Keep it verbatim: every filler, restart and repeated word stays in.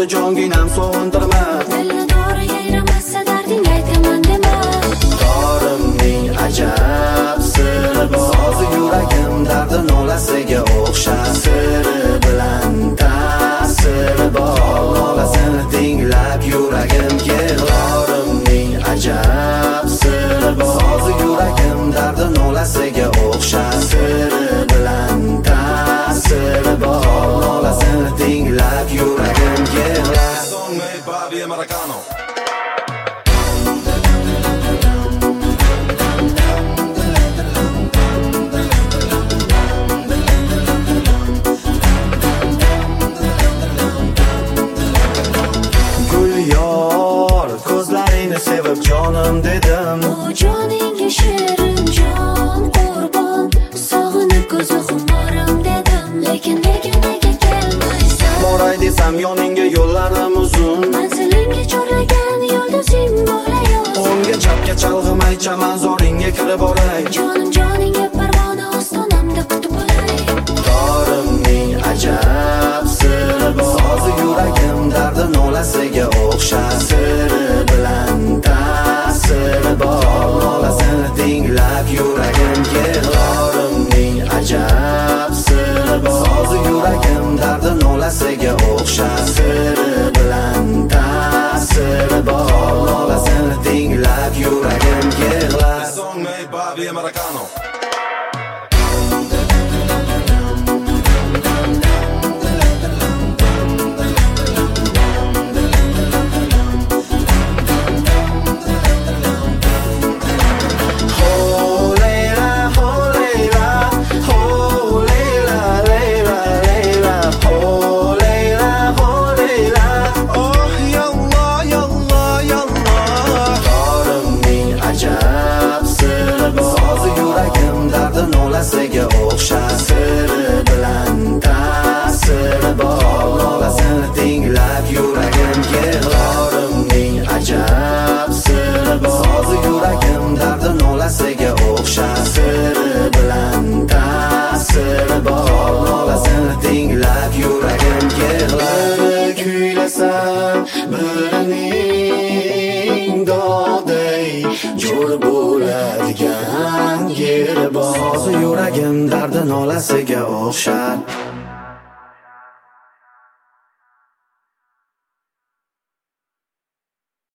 jonginam sog'intirma. Dilni dori yayramasa darding aytaman dema. Dorimning ajab siri bor. Hozir yuragim dardi nolasiga o'xshar. Siri bilan ta'siri bor. Nolasini tinglab yuragim yig'lar. Dorimning ajab siri bor. Hozir yuragim dardi nolasiga o'xshar. Siri bilan ta'siri bor. Nolasini tinglab yuragim yig'lar. Song made by Americano. Ko'zlaringni sevib jonim dedim. Bu joningga shirin jon qurbon. Sog'inib ko'zi xumorim dedim. Lekin nega nega kelmaysan? Boray desam yoningga yo'llarim uzun. Manzilimga chorlagan yulduzing bo'layoz. O'ngga chapga chalg'imay chaman zoringga kirib boray. Jonim joningga parvona ostonamda kutib olay. Dorimning ajab siri bor. Hozir yuragim dardi nolasiga o'xshar. Siri bilan ta'siri bor. Nolasini tinglab yuragim yig'lar. Dorimning ajab siri bor. Hozir yuragim dardi nolasiga o'xshar. Siri bilan ta'siri bor. Nolasini tinglab yuragim yig'lar. Song made by Americano. Nolasiga o'xshar. Siri bilan ta'siri bor. Nolasini tinglab yuragim yig'lar. Dorimning ajab siri bor. Hozir yuragim dardi nolasiga o'xshar. Siri bilan ta'siri bor. Nolasini tinglab yuragim yig'lar. Kuylasam birining dodey jo'r bo'ladigan yeri bor. Hozir yuragim dardi nolasiga o'xshar.